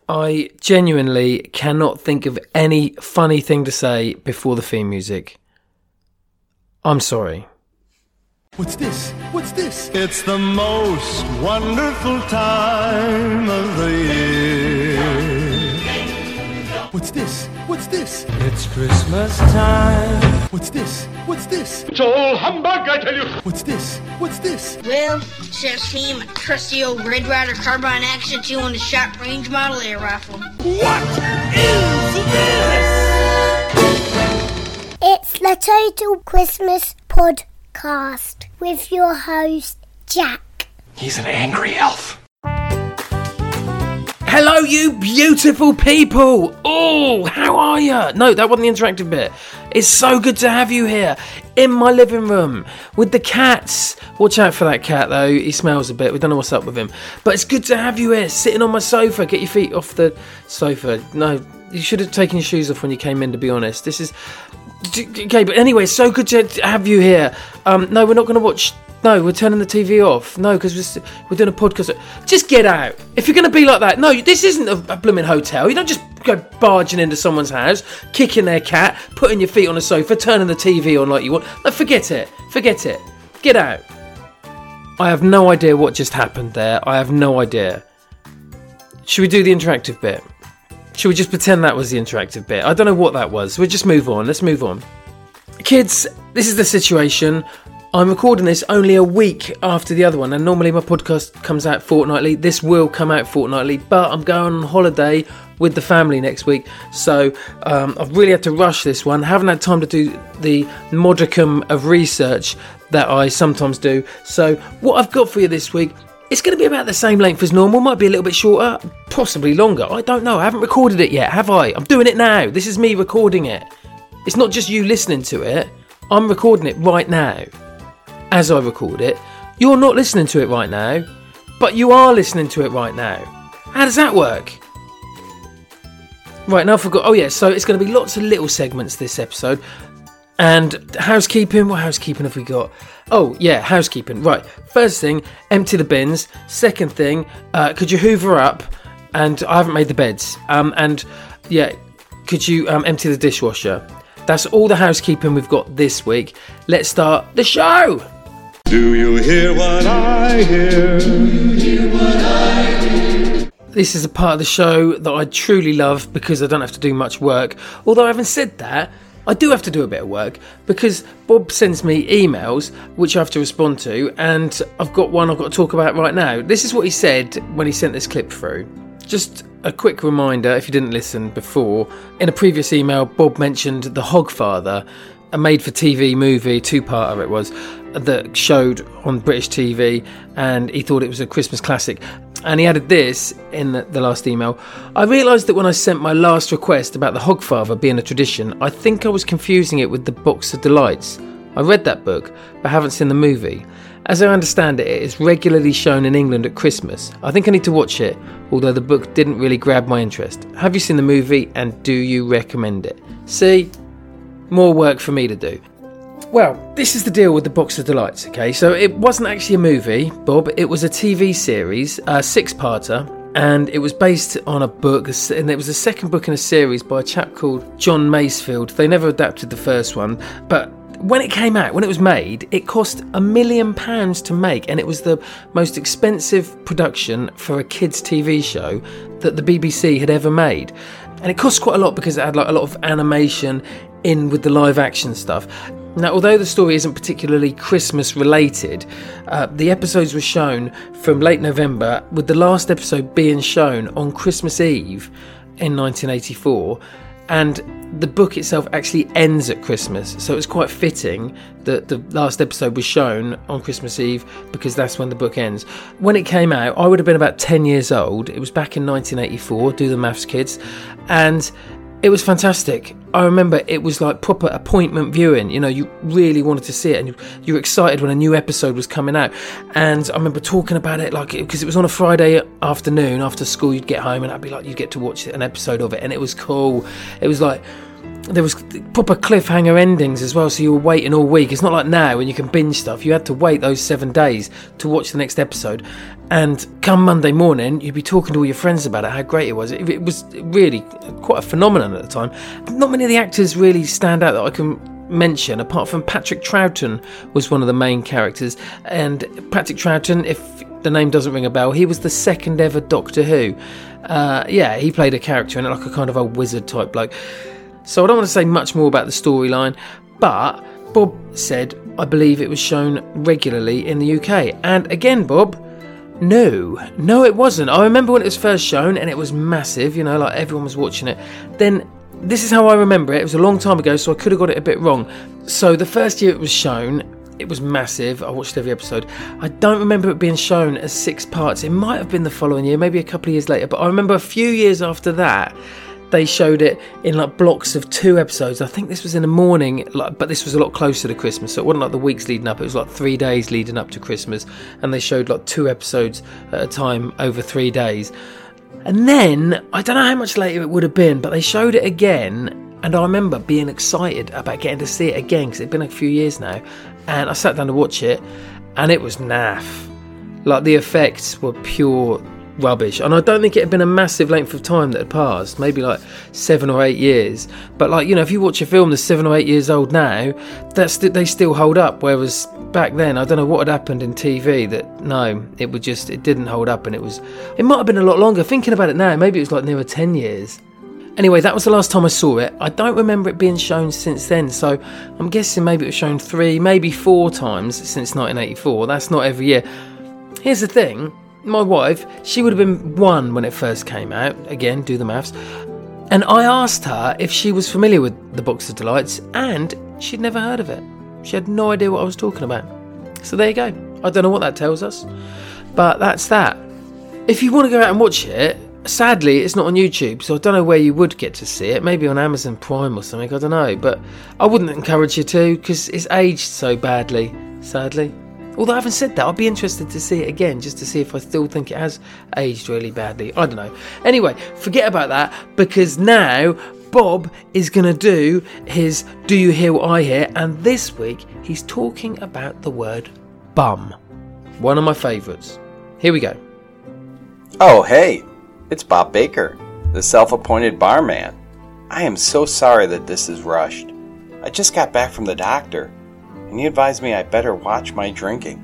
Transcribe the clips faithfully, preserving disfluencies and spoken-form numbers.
I genuinely cannot think of any funny thing to say before the theme music. I'm sorry. What's this? What's this? It's the most wonderful time of the year. What's this? What's this? It's Christmas time. What's this? What's this? It's all humbug, I tell you. What's this? What's this? Well, says him, a trusty old Red Ryder Carbine Action two on the short range model air rifle. What is this? It's the Total Christmas Podcast with your host, Jack. He's an angry elf. Hello, you beautiful people! Oh, how are you? No, that wasn't the interactive bit. It's so good to have you here in my living room with the cats. Watch out for that cat, though. He smells a bit. We don't know what's up with him. But it's good to have you here, sitting on my sofa. Get your feet off the sofa. No, you should have taken your shoes off when you came in, to be honest. This is... Okay, but anyway, it's so good to have you here. Um, no, we're not going to watch... No, we're turning the T V off. No, because we're, we're doing a podcast. Just get out. If you're going to be like that, no, this isn't a, a blooming hotel. You don't just go barging into someone's house, kicking their cat, putting your feet on a sofa, turning the T V on like you want. No, forget it. Forget it. Get out. I have no idea what just happened there. I have no idea. Should we do the interactive bit? Should we just pretend that was the interactive bit? I don't know what that was. We'll just move on. Let's move on. Kids, this is the situation. I'm recording this only a week after the other one, and normally my podcast comes out fortnightly. This will come out fortnightly, but I'm going on holiday with the family next week, so um, I've really had to rush this one. Haven't had time to do the modicum of research that I sometimes do. So what I've got for you this week, it's going to be about the same length as normal, might be a little bit shorter, possibly longer. I don't know. I haven't recorded it yet, have I? I'm doing it now. This is me recording it. It's not just you listening to it. I'm recording it right now. As I record it, you're not listening to it right now, but you are listening to it right now. How does that work? Right, now I forgot. Oh yeah, so it's going to be lots of little segments this episode. And housekeeping, what housekeeping have we got? Oh yeah, housekeeping. Right, first thing, empty the bins. Second thing, uh, could you hoover up? And I haven't made the beds. Um, and yeah, could you um, empty the dishwasher? That's all the housekeeping we've got this week. Let's start the show! Do you hear what I hear? Do you hear what I hear? This is a part of the show that I truly love because I don't have to do much work. Although having said that, I do have to do a bit of work because Bob sends me emails which I have to respond to, and I've got one I've got to talk about right now. This is what he said when he sent this clip through. Just a quick reminder, if you didn't listen before, in a previous email, Bob mentioned The Hogfather, a made-for-T V movie, two-parter it was, that showed on British T V, and he thought it was a Christmas classic. And he added this in the, the last email. I realised that when I sent my last request about The Hogfather being a tradition, I think I was confusing it with The Box of Delights. I read that book, but haven't seen the movie. As I understand it, it is regularly shown in England at Christmas. I think I need to watch it, although the book didn't really grab my interest. Have you seen the movie, and do you recommend it? See? More work for me to do. Well, this is the deal with The Box of Delights, okay? So it wasn't actually a movie, Bob. It was a T V series, a six-parter, and it was based on a book, and it was the second book in a series by a chap called John Masefield. They never adapted the first one, but when it came out, when it was made, it cost a million pounds to make, and it was the most expensive production for a kids' T V show that the B B C had ever made. And it cost quite a lot because it had like a lot of animation in with the live action stuff. Now, although the story isn't particularly Christmas related, uh, the episodes were shown from late November, with the last episode being shown on Christmas Eve in nineteen eighty-four. And the book itself actually ends at Christmas, so it's quite fitting that the last episode was shown on Christmas Eve, because that's when the book ends. When it came out, I would have been about ten years old. It was back in nineteen eighty-four, do the maths, kids, and it was fantastic. I remember it was like proper appointment viewing. You know, you really wanted to see it, and you, you were excited when a new episode was coming out. And I remember talking about it, like, because it was on a Friday afternoon after school. You'd get home and I'd be like, you'd get to watch an episode of it, and it was cool. It was like there was proper cliffhanger endings as well, so you were waiting all week. It's not like now when you can binge stuff. You had to wait those seven days to watch the next episode, and come Monday morning you'd be talking to all your friends about it, how great it was. It, it was really quite a phenomenon at the time. Not many of the actors really stand out that I can mention, apart from Patrick Troughton was one of the main characters. And Patrick Troughton, if the name doesn't ring a bell, he was the second ever Doctor Who. Uh, yeah, he played a character in it, like a kind of a wizard type bloke. So I don't want to say much more about the storyline, but Bob said, I believe it was shown regularly in the U K. And again, Bob, no, no it wasn't. I remember when it was first shown and it was massive, you know, like everyone was watching it. Then, this is how I remember it. It was a long time ago, so I could have got it a bit wrong. So the first year it was shown, it was massive. I watched every episode. I don't remember it being shown as six parts. It might have been the following year, maybe a couple of years later. But I remember a few years after that, they showed it in like blocks of two episodes. I think this was in the morning, like, but this was a lot closer to Christmas, so it wasn't like the weeks leading up. It was like three days leading up to Christmas, and they showed like two episodes at a time over three days. And then, I don't know how much later it would have been, but they showed it again, and I remember being excited about getting to see it again, because it'd been a few years now, and I sat down to watch it, and it was naff. Like, the effects were pure rubbish, and I don't think it had been a massive length of time that had passed, maybe like seven or eight years, but like, you know, if you watch a film that's seven or eight years old now, that's they still hold up, whereas back then, I don't know what had happened in T V that, no, it would just, it didn't hold up, and it was, it might have been a lot longer. Thinking about it now, maybe it was like nearer ten years. Anyway, that was the last time I saw it. I don't remember it being shown since then, so I'm guessing maybe it was shown three, maybe four times since nineteen eighty-four. That's not every year. Here's the thing. My wife, she would have been one when it first came out. Again, do the maths. And I asked her if she was familiar with the Box of Delights, and she'd never heard of it. She had no idea what I was talking about. So there you go. I don't know what that tells us, but that's that. If you want to go out and watch it, sadly, it's not on YouTube, so I don't know where you would get to see it. Maybe on Amazon Prime or something, I don't know. But I wouldn't encourage you to, because it's aged so badly, sadly. Although having said that, I'd be interested to see it again, just to see if I still think it has aged really badly. I don't know. Anyway, forget about that, because now Bob is going to do his Do You Hear What I Hear? And this week, he's talking about the word bum. One of my favourites. Here we go. Oh, hey, it's Bob Baker, the self-appointed barman. I am so sorry that this is rushed. I just got back from the doctor, and he advised me I better watch my drinking.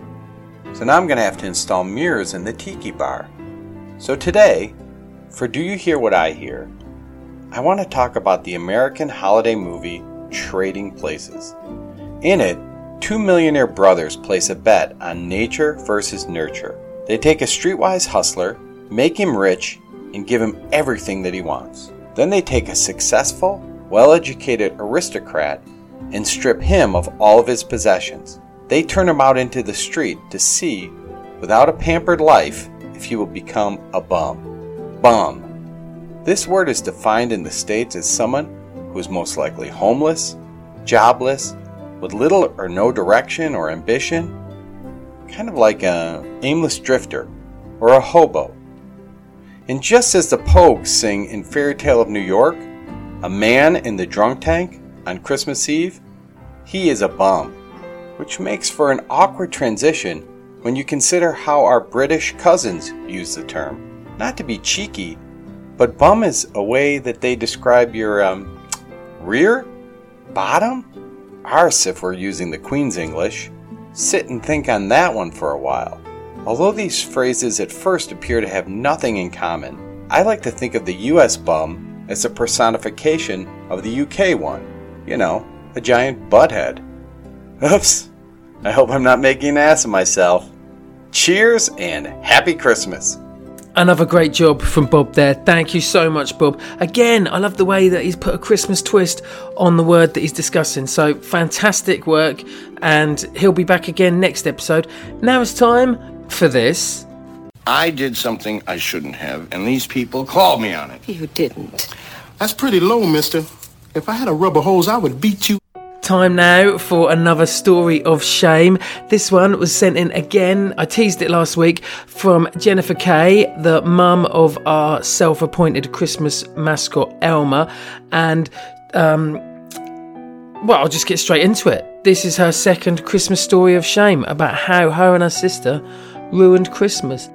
So now I'm going to have to install mirrors in the tiki bar. So today, for Do You Hear What I Hear? I want to talk about the American holiday movie Trading Places. In it, two millionaire brothers place a bet on nature versus nurture. They take a streetwise hustler, make him rich, and give him everything that he wants. Then they take a successful, well-educated aristocrat and strip him of all of his possessions. They turn him out into the street to see, without a pampered life, if he will become a bum. Bum. This word is defined in the States as someone who is most likely homeless, jobless, with little or no direction or ambition, kind of like an aimless drifter or a hobo. And just as the Pogues sing in Fairy Tale of New York, a man in the drunk tank on Christmas Eve, he is a bum, which makes for an awkward transition when you consider how our British cousins use the term. Not to be cheeky, but bum is a way that they describe your um, rear, bottom, arse if we're using the Queen's English. Sit and think on that one for a while. Although these phrases at first appear to have nothing in common, I like to think of the U S bum as a personification of the U K one. You know, a giant butthead. Oops, I hope I'm not making an ass of myself. Cheers and Happy Christmas. Another great job from Bob there. Thank you so much, Bob. Again, I love the way that he's put a Christmas twist on the word that he's discussing. So fantastic work, and he'll be back again next episode. Now it's time for this. I did something I shouldn't have, and these people called me on it. You didn't. That's pretty low, mister. If I had a rubber hose, I would beat you. Time now for another story of shame. This one was sent in again, I teased it last week, from Jennifer Kay, the mum of our self-appointed Christmas mascot Elmer. And um, well, I'll just get straight into it. This is her second Christmas story of shame about how her and her sister ruined Christmas.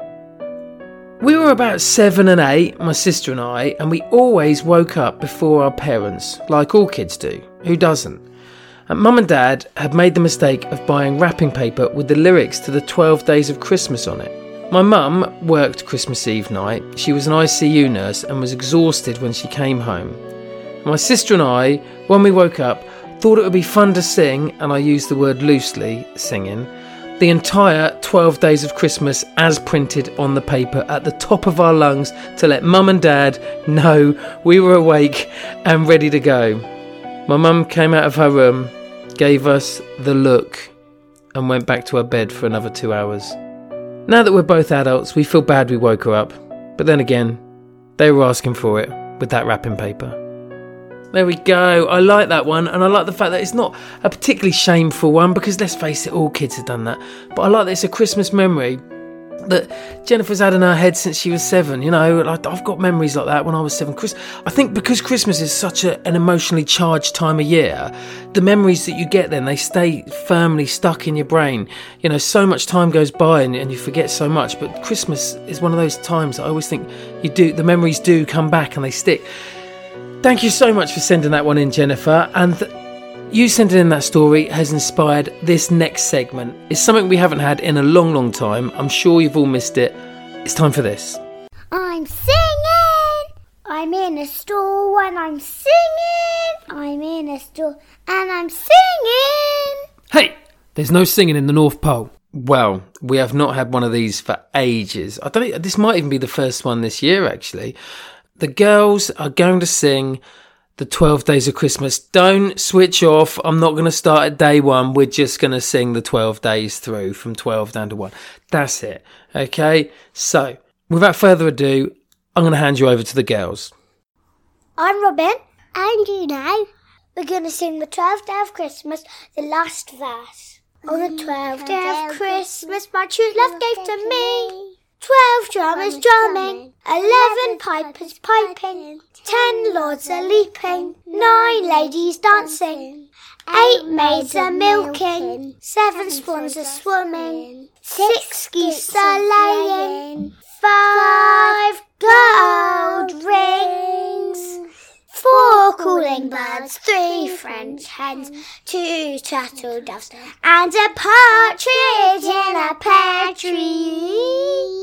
We were about seven and eight, my sister and I, and we always woke up before our parents, like all kids do. Who doesn't? And Mum and Dad had made the mistake of buying wrapping paper with the lyrics to the twelve Days of Christmas on it. My mum worked Christmas Eve night. She was an I C U nurse and was exhausted when she came home. My sister and I, when we woke up, thought it would be fun to sing, and I use the word loosely, singing, the entire twelve Days of Christmas as printed on the paper at the top of our lungs to let Mum and Dad know we were awake and ready to go. My mum came out of her room, gave us the look, and went back to her bed for another two hours. Now that we're both adults, we feel bad we woke her up, but then again, they were asking for it with that wrapping paper. There we go. I like that one, and I like the fact that it's not a particularly shameful one, because let's face it, all kids have done that. But I like that it's a Christmas memory that Jennifer's had in her head since she was seven. You know, like, I've got memories like that when I was seven. Chris, I think because Christmas is such a, an emotionally charged time of year, the memories that you get then, they stay firmly stuck in your brain. You know, so much time goes by and, and you forget so much, but Christmas is one of those times that I always think you do, the memories do come back and they stick. Thank you so much for sending that one in, Jennifer. And th- you sending in that story has inspired this next segment. It's something we haven't had in a long, long time. I'm sure you've all missed it. It's time for this. I'm singing. I'm in a store and I'm singing. I'm in a store and I'm singing. Hey, there's no singing in the North Pole. Well, we have not had one of these for ages. I don't. This might even be the first one this year, actually. The girls are going to sing the twelve Days of Christmas. Don't switch off. I'm not going to start at day one. We're just going to sing the twelve days through from twelve down to one. That's it. Okay? So, without further ado, I'm going to hand you over to the girls. I'm Robin. And you know, we're going to sing the twelfth day of Christmas, the last verse. On the twelfth day of Christmas, my true love gave to me. Twelve drummers drumming, eleven pipers piping, ten lords are leaping, nine ladies dancing, eight maids are milking, seven swans are swimming, six geese are laying, five gold rings, four calling birds, three French hens, two turtle doves, and a partridge in a pear tree.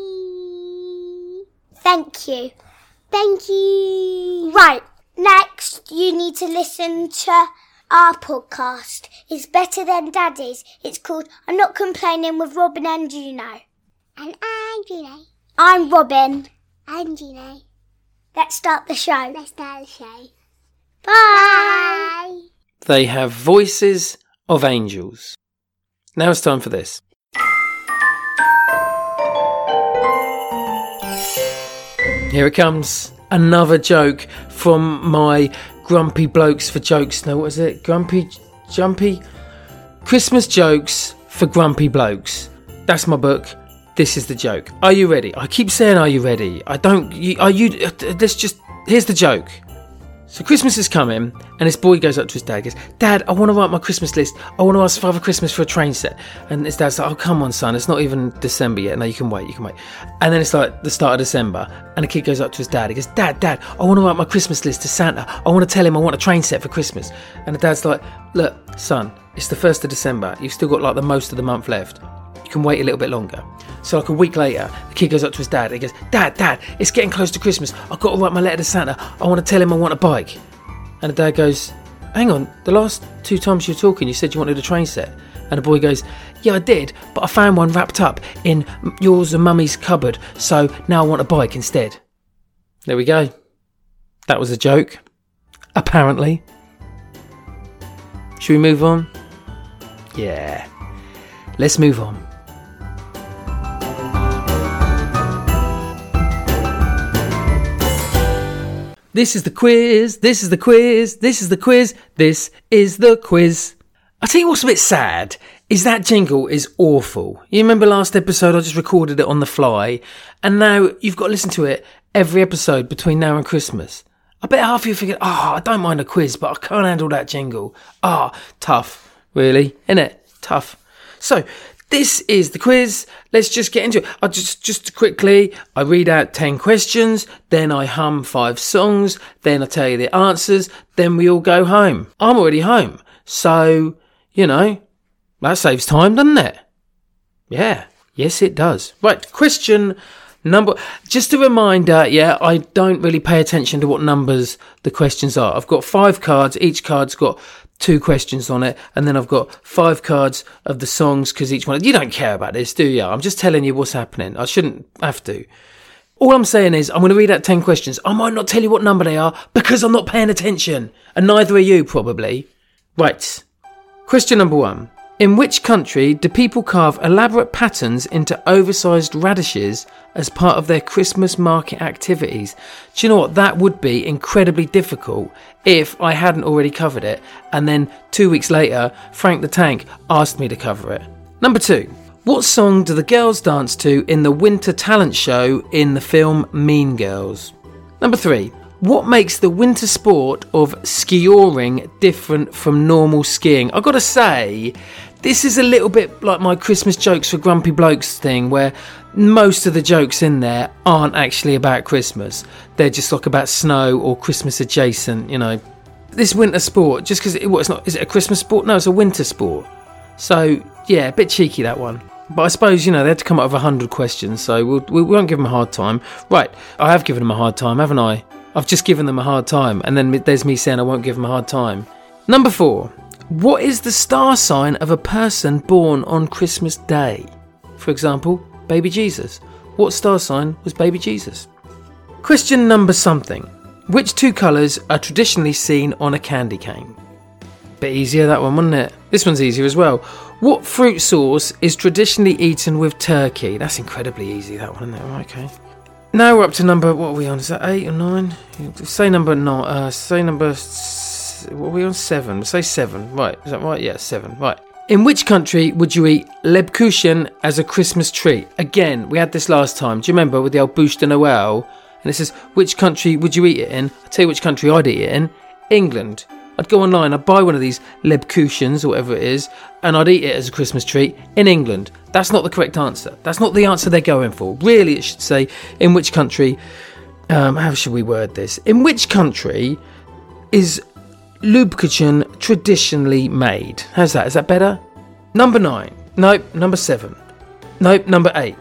Thank you. Thank you. Right, next you need to listen to our podcast. It's better than Daddy's. It's called I'm Not Complaining with Robin and Juno. And I'm Juno. I'm Robin. I'm Juno. Let's start the show. Let's start the show. Bye. Bye. They have voices of angels. Now it's time for this. Here it comes. Another joke from my Grumpy Blokes for Jokes. No, what is it? Grumpy, Jumpy? Christmas Jokes for Grumpy Blokes. That's my book. This is the joke. Are you ready? I keep saying, are you ready? I don't... You, are you... Let's just... Here's the joke. So Christmas is coming, and this boy goes up to his dad and goes, Dad, I want to write my Christmas list. I want to ask Father Christmas for a train set. And his dad's like, oh, come on, son. It's not even December yet. No, you can wait. You can wait. And then it's like the start of December, and the kid goes up to his dad. He goes, Dad, Dad, I want to write my Christmas list to Santa. I want to tell him I want a train set for Christmas. And the dad's like, look, son, it's the first of December. You've still got like the most of the month left. You can wait a little bit longer. So like a week later, the kid goes up to his dad. And he goes, Dad, Dad, it's getting close to Christmas. I've got to write my letter to Santa. I want to tell him I want a bike. And the dad goes, hang on, the last two times you were talking, you said you wanted a train set. And the boy goes, yeah, I did, but I found one wrapped up in yours and Mummy's cupboard, so now I want a bike instead. There we go. That was a joke. Apparently. Should we move on? Yeah. Let's move on. This is the quiz, this is the quiz, this is the quiz, this is the quiz. I tell you what's a bit sad, is that jingle is awful. You remember last episode I just recorded it on the fly, and now you've got to listen to it every episode between now and Christmas. I bet half of you thinking, oh, I don't mind a quiz, but I can't handle that jingle. Ah, oh, tough, really, innit? Tough. So, this is the quiz. Let's just get into it. I just, just quickly, I read out ten questions, then I hum five songs, then I tell you the answers, then we all go home. I'm already home. So, you know, that saves time, doesn't it? Yeah. Yes, it does. Right, question number... Just a reminder, yeah, I don't really pay attention to what numbers the questions are. I've got five cards. Each card's got two questions on it. And then I've got five cards of the songs, because each one... You don't care about this, do you? I'm just telling you what's happening. I shouldn't have to. All I'm saying is I'm going to read out ten questions. I might not tell you what number they are because I'm not paying attention. And neither are you, probably. Right. Question number one. In which country do people carve elaborate patterns into oversized radishes as part of their Christmas market activities? Do you know what? That would be incredibly difficult if I hadn't already covered it, and then two weeks later, Frank the Tank asked me to cover it. Number two. What song do the girls dance to in the winter talent show in the film Mean Girls? Number three. What makes the winter sport of skioring different from normal skiing? I've got to say, this is a little bit like my Christmas jokes for grumpy blokes thing, where most of the jokes in there aren't actually about Christmas. They're just like about snow or Christmas adjacent, you know. This winter sport, just because it, what, it's not, is it a Christmas sport? No, it's a winter sport. So, yeah, a bit cheeky, that one. But I suppose, you know, they had to come up with one hundred questions, so we'll, we won't give them a hard time. Right, I have given them a hard time, haven't I? I've just given them a hard time, and then there's me saying I won't give them a hard time. Number four. What is the star sign of a person born on Christmas Day? For example, baby Jesus. What star sign was baby Jesus? Question number something. Which two colours are traditionally seen on a candy cane? Bit easier that one, wasn't it? This one's easier as well. What fruit sauce is traditionally eaten with turkey? That's incredibly easy, that one, isn't it? Right, okay. Now we're up to number, what are we on? Is that eight or nine? Say number nine, uh, say number, what are we on? Seven. Say seven. Right, is that right? Yeah, seven. Right. In which country would you eat Lebkuchen as a Christmas treat? Again, we had this last time. Do you remember with the old Bûche de Noël? And it says, which country would you eat it in? I'll tell you which country I'd eat it in. England. I'd go online, I'd buy one of these Lebkuchens or whatever it is, and I'd eat it as a Christmas treat in England. That's not the correct answer. That's not the answer they're going for. Really, it should say, in which country, um, how should we word this? In which country is Lebkuchen traditionally made? How's that? Is that better? Number nine. Nope. Number seven. Nope. Number eight.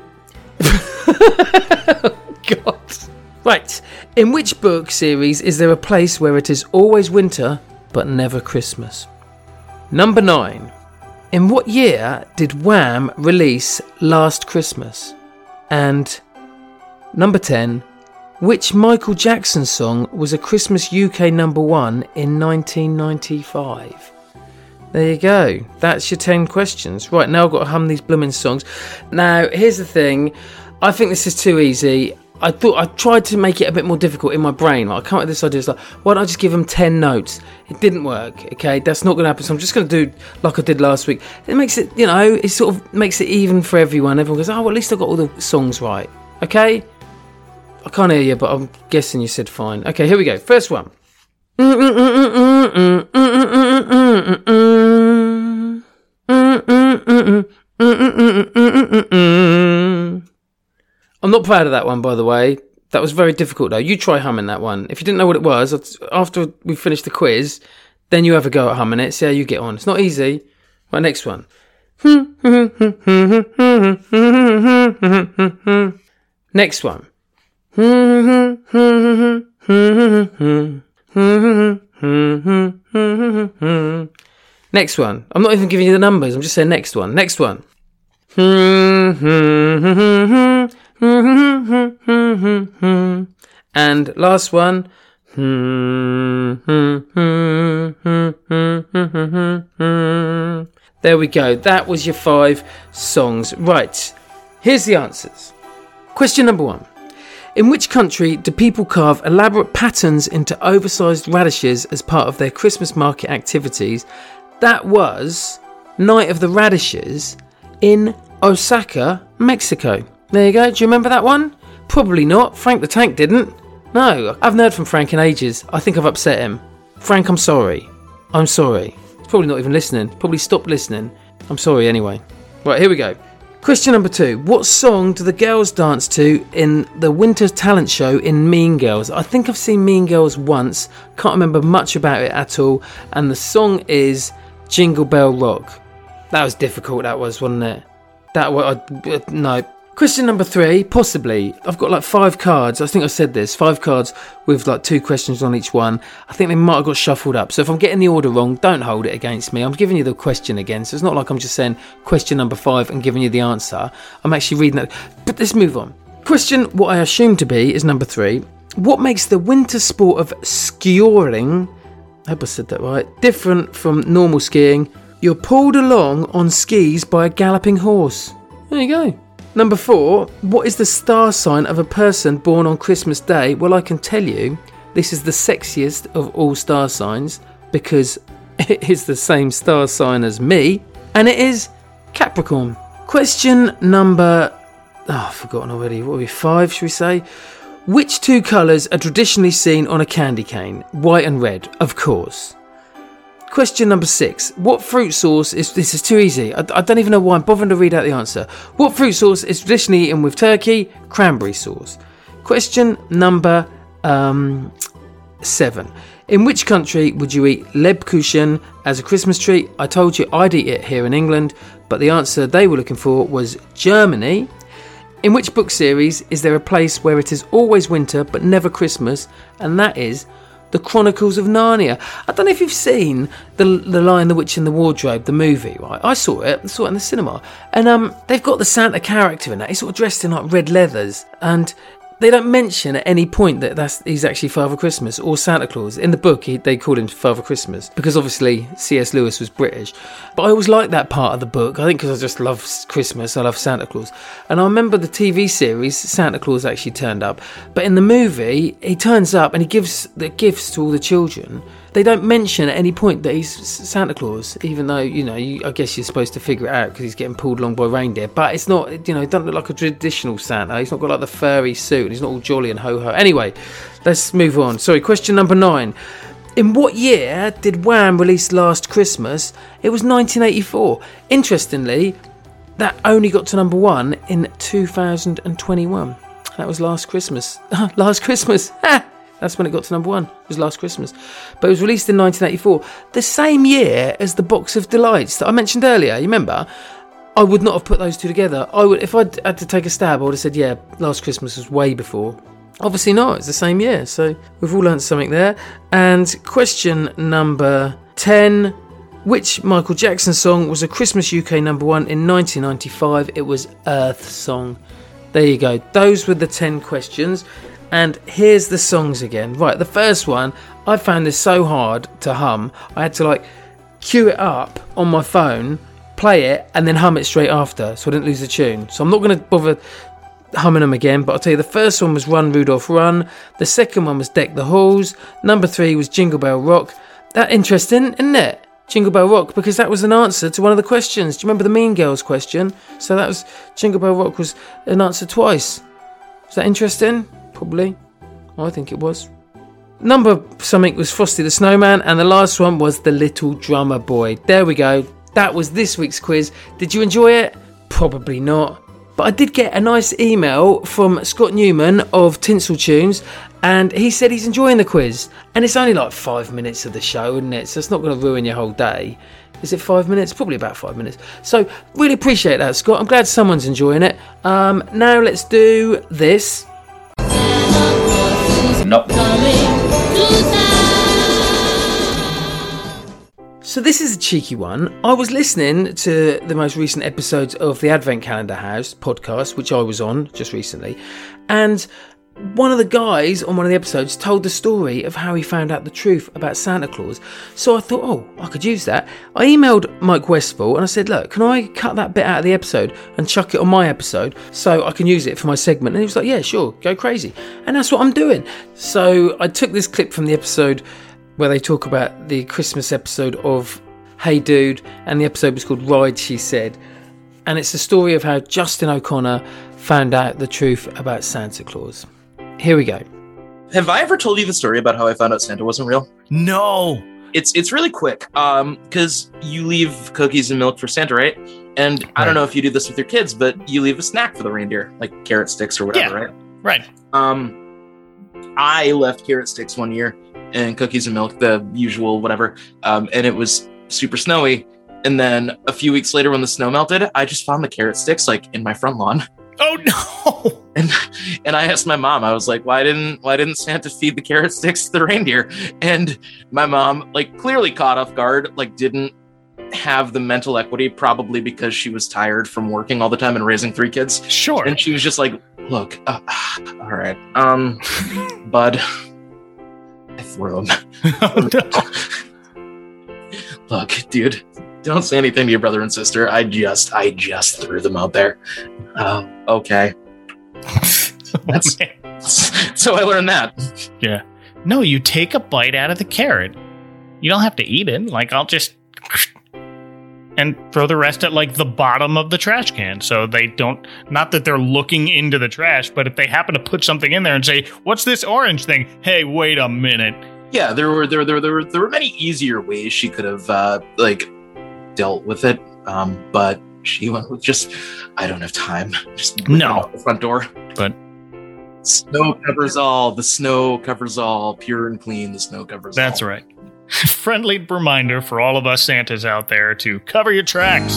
Oh, God. Right. In which book series is there a place where it is always winter but never Christmas? Number nine. In what year did Wham release Last Christmas? And number ten. Which Michael Jackson song was a Christmas U K number one in nineteen ninety-five? There you go. That's your ten questions. Right, now I've got to hum these blooming songs. Now, here's the thing. I think this is too easy. I thought I tried to make it a bit more difficult in my brain. Like, I come up with this idea. It's like, why don't I just give them ten notes? It didn't work. Okay, that's not going to happen. So I'm just going to do like I did last week. It makes it, you know, it sort of makes it even for everyone. Everyone goes, oh, well, at least I got all the songs right. Okay, I can't hear you, but I'm guessing you said fine. Okay, here we go. First one. I'm not proud of that one, by the way. That was very difficult, though. You try humming that one. If you didn't know what it was, after we finish the quiz, then you have a go at humming it. See how you get on. It's not easy. Right, next one. Next one. Next one. I'm not even giving you the numbers. I'm just saying next one. Next one. And last one. There we go. That was your five songs. Right. Here's the answers. Question number one. In which country do people carve elaborate patterns into oversized radishes as part of their Christmas market activities? That was Night of the Radishes in Osaka, Mexico. There you go. Do you remember that one? Probably not. Frank the Tank didn't. No, I haven't heard from Frank in ages. I think I've upset him. Frank, I'm sorry. I'm sorry. He's probably not even listening. Probably stopped listening. I'm sorry anyway. Right, here we go. Question number two. What song do the girls dance to in the Winter Talent Show in Mean Girls? I think I've seen Mean Girls once. Can't remember much about it at all. And the song is Jingle Bell Rock. That was difficult, that was, wasn't it? That was... I, no. Question number three. Possibly. I've got like five cards. I think I said this. Five cards with like two questions on each one. I think they might have got shuffled up. So if I'm getting the order wrong, don't hold it against me. I'm giving you the question again. So it's not like I'm just saying question number five and giving you the answer. I'm actually reading that. But let's move on. Question, what I assume to be, is number three. What makes the winter sport of skiing, I hope I said that right, different from normal skiing? You're pulled along on skis by a galloping horse. There you go. Number four, what is the star sign of a person born on Christmas Day? Well, I can tell you, this is the sexiest of all star signs because it is the same star sign as me, and it is Capricorn. Question number, oh, I've forgotten already, what are we, five, should we say? Which two colours are traditionally seen on a candy cane? White and red, of course. Question number six. What fruit sauce is... This is too easy. I, I don't even know why I'm bothering to read out the answer. What fruit sauce is traditionally eaten with turkey? Cranberry sauce. Question number um, seven. In which country would you eat Lebkuchen as a Christmas treat? I told you I'd eat it here in England, but the answer they were looking for was Germany. In which book series is there a place where it is always winter but never Christmas? And that is... The Chronicles of Narnia. I don't know if you've seen the the Lion, the Witch and the Wardrobe, the movie, right? I saw it, I saw it in the cinema. And um, they've got the Santa character in that. He's sort of dressed in like red leathers. And they don't mention at any point that that's he's actually Father Christmas or Santa Claus. In the book, he, they called him Father Christmas because obviously C S Lewis was British. But I always liked that part of the book. I think because I just love Christmas, I love Santa Claus. And I remember the T V series, Santa Claus actually turned up. But in the movie, he turns up and he gives the gifts to all the children. They don't mention at any point that he's Santa Claus, even though, you know, you, I guess you're supposed to figure it out because he's getting pulled along by reindeer. But it's not, you know, it doesn't look like a traditional Santa. He's not got like the furry suit and he's not all jolly and ho-ho. Anyway, let's move on. Sorry, question number nine. In what year did Wham release Last Christmas? It was nineteen eighty-four. Interestingly, that only got to number one in two thousand twenty-one. That was Last Christmas. Last Christmas. That's when it got to number one. It was Last Christmas. But it was released in nineteen eighty-four. The same year as the Box of Delights that I mentioned earlier. You remember? I would not have put those two together. I would, if I'd had to take a stab, I would have said, yeah, Last Christmas was way before. Obviously not. It's the same year. So we've all learned something there. And question number ten. Which Michael Jackson song was a Christmas U K number one in nineteen ninety-five? It was Earth Song. There you go. Those were the ten questions. And here's the songs again. Right, the first one, I found this so hard to hum. I had to like cue it up on my phone, play it, and then hum it straight after so I didn't lose the tune. So I'm not going to bother humming them again, but I'll tell you the first one was Run Rudolph Run. The second one was Deck the Halls. Number three was Jingle Bell Rock. That interesting, isn't it? Jingle Bell Rock, because that was an answer to one of the questions. Do you remember the Mean Girls question? So that was Jingle Bell Rock was an answer twice. Is that interesting? Probably. I think it was. Number something was Frosty the Snowman, and the last one was The Little Drummer Boy. There we go. That was this week's quiz. Did you enjoy it? Probably not. But I did get a nice email from Scott Newman of Tinsel Tunes, and he said he's enjoying the quiz. And it's only like five minutes of the show, isn't it? So it's not going to ruin your whole day. Is it five minutes? Probably about five minutes. So really appreciate that, Scott. I'm glad someone's enjoying it. Um, now let's do this. Nope. So this is a cheeky one. I was listening to the most recent episodes of the Advent Calendar House podcast, which I was on just recently, and one of the guys on one of the episodes told the story of how he found out the truth about Santa Claus. So I thought, oh, I could use that. I emailed Mike Westfall and I said, look, can I cut that bit out of the episode and chuck it on my episode so I can use it for my segment? And he was like, yeah, sure, go crazy. And that's what I'm doing. So I took this clip from the episode where they talk about the Christmas episode of Hey Dude, and the episode was called Ride, She Said. And it's the story of how Justin O'Connor found out the truth about Santa Claus. Here we go. have I ever told you the story about how I found out Santa wasn't real? No. It's it's really quick, um, because you leave cookies and milk for Santa, right? And right. I don't know if you do this with your kids, but you leave a snack for the reindeer, like carrot sticks or whatever, yeah. right? Right. Um, I left carrot sticks one year and cookies and milk, the usual whatever, um, and it was super snowy. And then a few weeks later, when the snow melted, I just found the carrot sticks like in my front lawn. Oh no! And and I asked my mom, I was like, why didn't why didn't Santa feed the carrot sticks to the reindeer? And my mom, like, clearly caught off guard, like didn't have the mental equity, probably because she was tired from working all the time and raising three kids. Sure. And she was just like, look, uh, all right, um, bud, I threw him. Oh, no. Look, dude, don't say anything to your brother and sister. I just, I just threw them out there. Uh, okay. That's, so I learned that. Yeah. No, you take a bite out of the carrot. You don't have to eat it. Like, I'll just... and throw the rest at, like, the bottom of the trash can. So they don't... Not that they're looking into the trash, but if they happen to put something in there and say, what's this orange thing? Hey, wait a minute. Yeah, there were there, there, there, were, there were many easier ways she could have, uh, like, dealt with it. Um, but she went with just... I don't have time. Just no. The front door. But... Snow covers all. The snow covers all. Pure and clean, the snow covers That's all. That's right. Friendly reminder for all of us Santas out there to cover your tracks.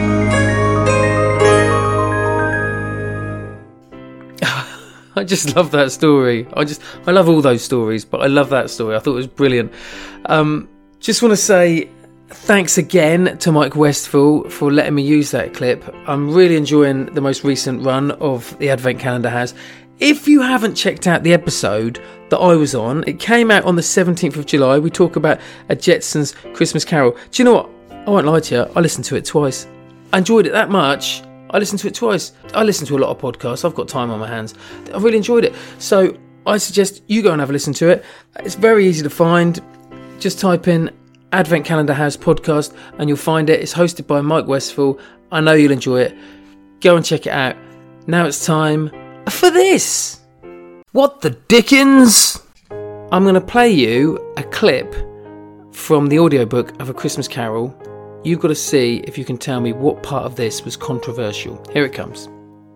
I just love that story. I just, I love all those stories, but I love that story. I thought it was brilliant. Um, just want to say thanks again to Mike Westphal for letting me use that clip. I'm really enjoying the most recent run of the Advent Calendar Has. If you haven't checked out the episode that I was on, it came out on the seventeenth of July. We talk about a Jetsons Christmas Carol. Do you know what? I won't lie to you. I listened to it twice. I enjoyed it that much. I listened to it twice. I listen to a lot of podcasts. I've got time on my hands. I really enjoyed it. So I suggest you go and have a listen to it. It's very easy to find. Just type in Advent Calendar Has podcast and you'll find it. It's hosted by Mike Westphal. I know you'll enjoy it. Go and check it out. Now it's time for this. What the dickens? I'm going to play you a clip from the audiobook of A Christmas Carol. You've got to see if you can tell me what part of this was controversial. Here it comes.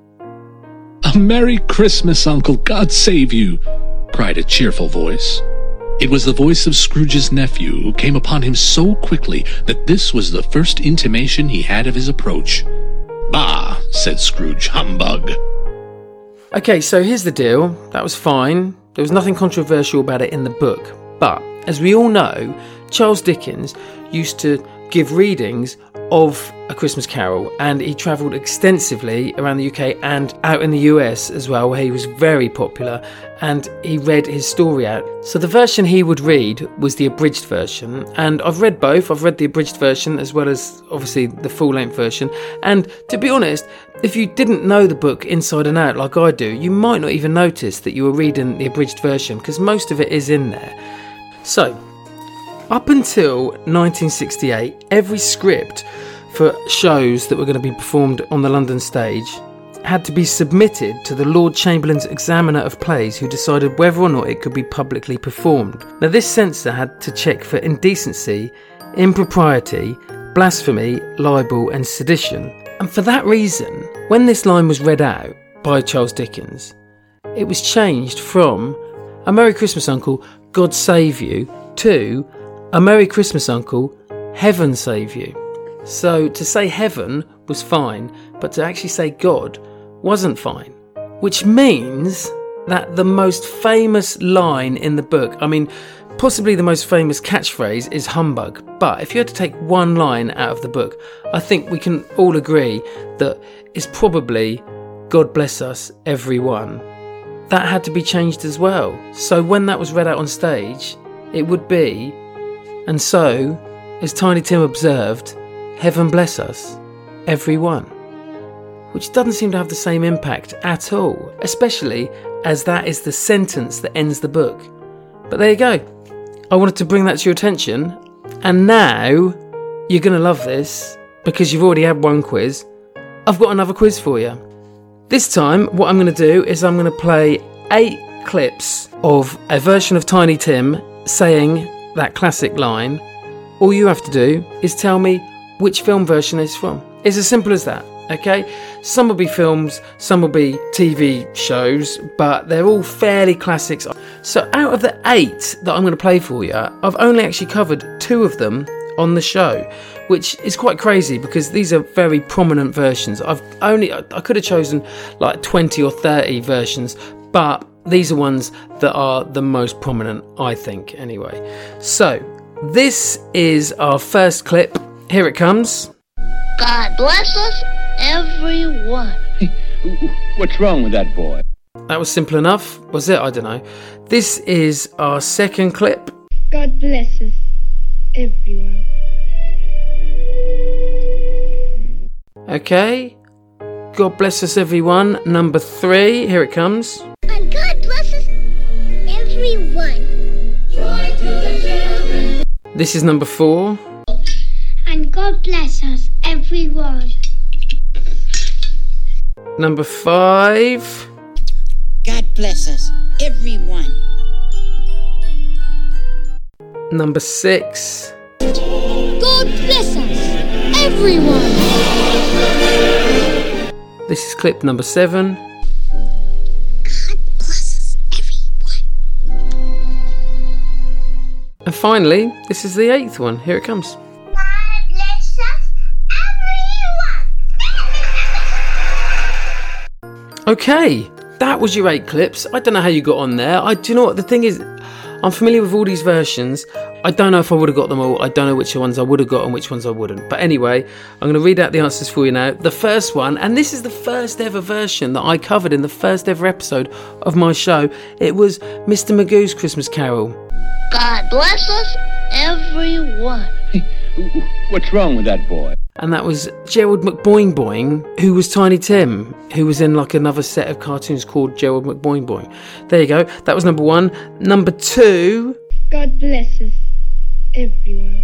A Merry Christmas, Uncle. God save you, cried a cheerful voice. It was the voice of Scrooge's nephew, who came upon him so quickly that this was the first intimation he had of his approach. Bah, said Scrooge, humbug. Okay, so here's the deal. That was fine. There was nothing controversial about it in the book. But, as we all know, Charles Dickens used to give readings of A Christmas Carol, and he travelled extensively around the U K and out in the U S as well, where he was very popular, and he read his story out. So the version he would read was the abridged version, and I've read both. I've read the abridged version as well as obviously the full-length version, and to be honest, if you didn't know the book inside and out like I do, you might not even notice that you were reading the abridged version, because most of it is in there. So, up until nineteen sixty-eight, every script for shows that were going to be performed on the London stage had to be submitted to the Lord Chamberlain's Examiner of Plays, who decided whether or not it could be publicly performed. Now, this censor had to check for indecency, impropriety, blasphemy, libel and sedition. And for that reason, when this line was read out by Charles Dickens, it was changed from "A Merry Christmas, Uncle, God save you" to "A Merry Christmas, Uncle, Heaven save you." So to say heaven was fine, but to actually say God wasn't fine. Which means that the most famous line in the book, I mean, possibly the most famous catchphrase is humbug. But if you had to take one line out of the book, I think we can all agree that it's probably "God bless us, everyone." That had to be changed as well. So when that was read out on stage, it would be, "And so, as Tiny Tim observed, heaven bless us, everyone." Which doesn't seem to have the same impact at all, especially as that is the sentence that ends the book. But there you go. I wanted to bring that to your attention. And now, you're going to love this, because you've already had one quiz. I've got another quiz for you. This time, what I'm going to do is I'm going to play eight clips of a version of Tiny Tim saying that classic line. All you have to do is tell me which film version it's from. It's as simple as that, okay? Some will be films, some will be T V shows, but they're all fairly classics. So out of the eight that I'm going to play for you, I've only actually covered two of them on the show, which is quite crazy because these are very prominent versions. I've only, I could have chosen like twenty or thirty versions, but these are ones that are the most prominent, I think, anyway. So, this is our first clip. Here it comes. God bless us, everyone. What's wrong with that boy? That was simple enough, was it? I don't know. This is our second clip. God bless us, everyone. Okay. God bless us, everyone. Number three. Here it comes. And God bless us, everyone. Joy to the children. This is number four. And God bless us, everyone. Number five. God bless us, everyone. Number six. God bless us, everyone. This is clip number seven. God bless us, everyone. And finally, this is the eighth one. Here it comes. God bless us, everyone. Okay, that was your eight clips. I don't know how you got on there. I do you know what the thing is. I'm familiar with all these versions. I don't know if I would have got them all. I don't know which ones I would have got and which ones I wouldn't. But anyway, I'm going to read out the answers for you now. The first one, and this is the first ever version that I covered in the first ever episode of my show. It was Mister Magoo's Christmas Carol. God bless us, everyone. What's wrong with that boy? And that was Gerald McBoing Boing, who was Tiny Tim, who was in like another set of cartoons called Gerald McBoing Boing. There you go. That was number one. Number two. God bless us, everyone.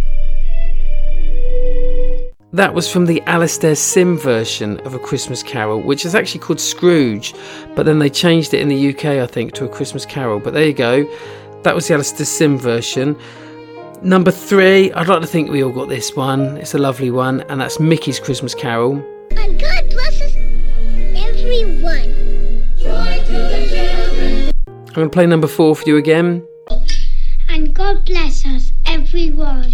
That was from the Alastair Sim version of A Christmas Carol, which is actually called Scrooge, but then they changed it in the U K, I think, to A Christmas Carol. But there you go. That was the Alastair Sim version. Number three, I'd like to think we all got this one. It's a lovely one, and that's Mickey's Christmas Carol. And God bless us, everyone. Joy to the children. I'm going to play number four for you again. And God bless us, everyone.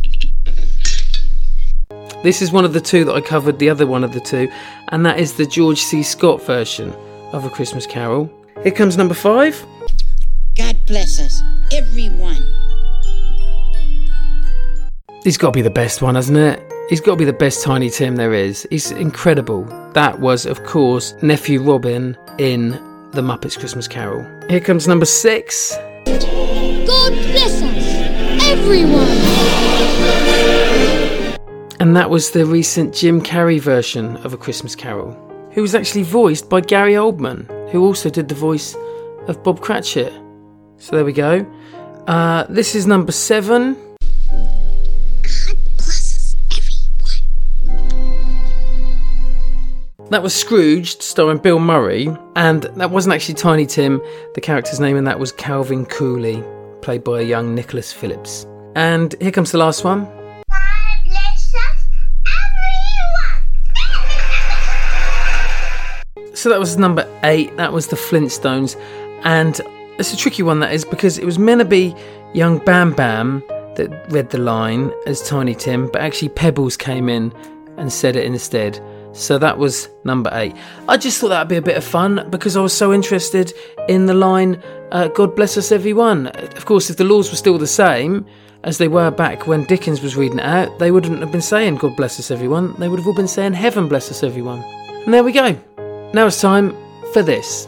This is one of the two that I covered, the other one of the two, and that is the George C. Scott version of A Christmas Carol. Here comes number five. God bless us, everyone. He's got to be the best one, hasn't it? He's got to be the best Tiny Tim there is. He's incredible. That was, of course, Nephew Robin in The Muppets Christmas Carol. Here comes number six. God bless us, everyone. And that was the recent Jim Carrey version of A Christmas Carol, who was actually voiced by Gary Oldman, who also did the voice of Bob Cratchit. So there we go. Uh, this is number seven. That was Scrooged, starring Bill Murray, and that wasn't actually Tiny Tim. The character's name in that was Calvin Cooley, played by a young Nicholas Phillips. And here comes the last one. God bless us, everyone. So that was number eight. That was the Flintstones, and it's a tricky one, that is, because it was meant to be young Bam Bam that read the line as Tiny Tim, but actually Pebbles came in and said it instead. So that was number eight. I just thought that would be a bit of fun because I was so interested in the line, uh, God bless us everyone. Of course, if the laws were still the same as they were back when Dickens was reading it out, they wouldn't have been saying God bless us everyone. They would have all been saying heaven bless us everyone. And there we go. Now it's time for this.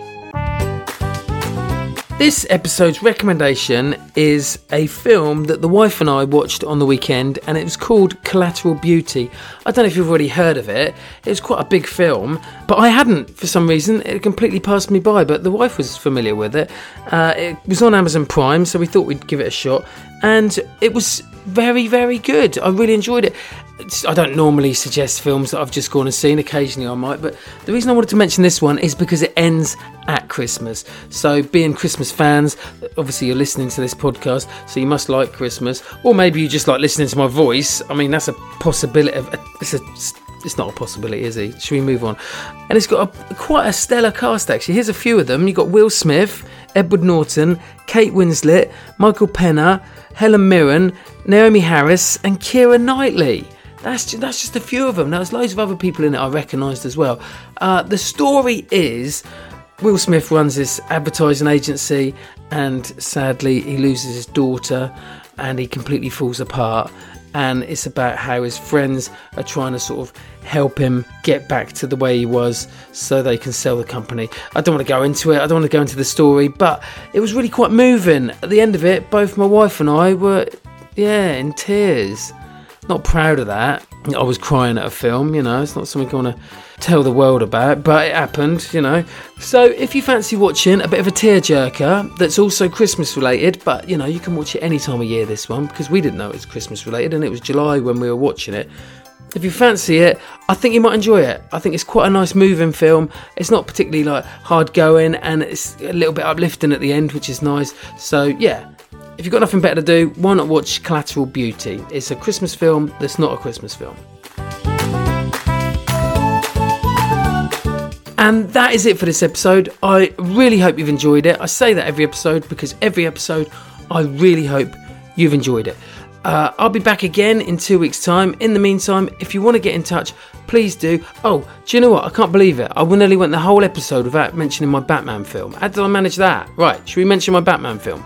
This episode's recommendation is a film that the wife and I watched on the weekend, and it was called Collateral Beauty. I don't know if you've already heard of it. It was quite a big film, but I hadn't for some reason. It completely passed me by, but the wife was familiar with it. Uh, it was on Amazon Prime, so we thought we'd give it a shot. And it was very, very good. I really enjoyed it. It's, I don't normally suggest films that I've just gone and seen. Occasionally I might, but the reason I wanted to mention this one is because it ends at Christmas. So being Christmas fans, obviously you're listening to this podcast, so you must like Christmas, or maybe you just like listening to my voice. I mean, that's a possibility. Of, it's a It's not a possibility, is he? Should we move on? And it's got a, quite a stellar cast, actually. Here's a few of them. You've got Will Smith, Edward Norton, Kate Winslet, Michael Pena, Helen Mirren, Naomi Harris, and Keira Knightley. That's just, that's just a few of them. Now, there's loads of other people in it I recognised as well. Uh, the story is Will Smith runs this advertising agency, and sadly he loses his daughter and he completely falls apart. And it's about how his friends are trying to sort of help him get back to the way he was so they can sell the company. I don't want to go into it. I don't want to go into the story, but it was really quite moving. At the end of it, both my wife and I were, yeah, in tears. Not proud of that. I was crying at a film, you know. It's not something I want to tell the world about, but it happened, you know. So if you fancy watching a bit of a tearjerker that's also Christmas related, but, you know, you can watch it any time of year, this one, because we didn't know it was Christmas related, and it was July when we were watching it. If you fancy it, I think you might enjoy it. I think it's quite a nice moving film. It's not particularly like hard going, and it's a little bit uplifting at the end, which is nice. So yeah, if you've got nothing better to do, why not watch Collateral Beauty? It's a Christmas film that's not a Christmas film. And that is it for this episode. I really hope you've enjoyed it. I say that every episode because every episode I really hope you've enjoyed it. Uh, I'll be back again in two weeks' time. In the meantime, if you want to get in touch, please do. Oh, do you know what? I can't believe it. I nearly went the whole episode without mentioning my Batman film. How did I manage that? Right, should we mention my Batman film?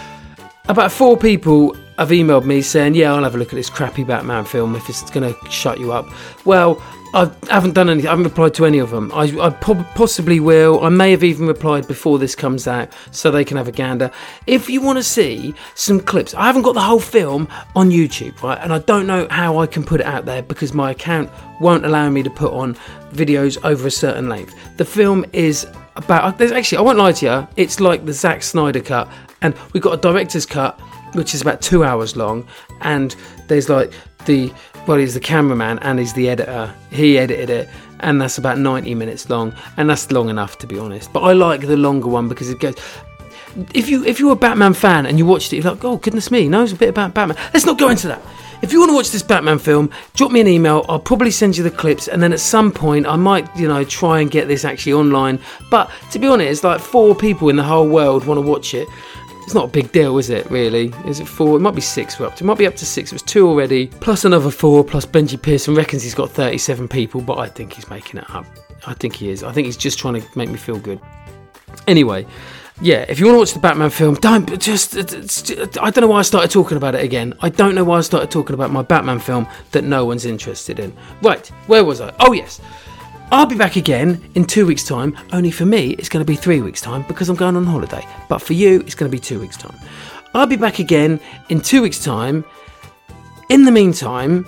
About four people have emailed me saying, yeah, I'll have a look at this crappy Batman film if it's going to shut you up. Well, I haven't done anything. I haven't replied to any of them. I, I po- possibly will. I may have even replied before this comes out so they can have a gander. If you want to see some clips, I haven't got the whole film on YouTube, right? And I don't know how I can put it out there because my account won't allow me to put on videos over a certain length. The film is about... There's actually, I won't lie to you, it's like the Zack Snyder cut. And we've got a director's cut, which is about two hours long. And there's like the... Well, he's the cameraman and he's the editor. He edited it, and that's about ninety minutes long, and that's long enough, to be honest. But I like the longer one because it goes... If, you, if you're a Batman fan and you watched it, you're like, oh, goodness me, knows a bit about Batman. Let's not go into that. If you want to watch this Batman film, drop me an email. I'll probably send you the clips, and then at some point I might, you know, try and get this actually online. But to be honest, like four people in the whole world want to watch it. It's not a big deal, is it, really? Is it four? It might be six we're up to. It might be up to six. It was two already, plus another four, plus Benji Pearson reckons he's got thirty-seven people, but I think he's making it up. I think he is. I think he's just trying to make me feel good. Anyway, yeah, if you want to watch the Batman film, don't just... It's, I don't know why I started talking about it again. I don't know why I started talking about my Batman film that no one's interested in. Right, where was I? Oh, yes. I'll be back again in two weeks' time. Only for me, it's going to be three weeks' time because I'm going on holiday. But for you, it's going to be two weeks' time. I'll be back again in two weeks' time. In the meantime,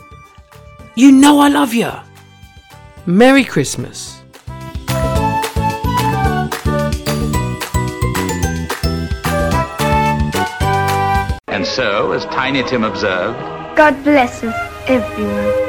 you know I love you. Merry Christmas. And so, as Tiny Tim observed, God bless us, everyone.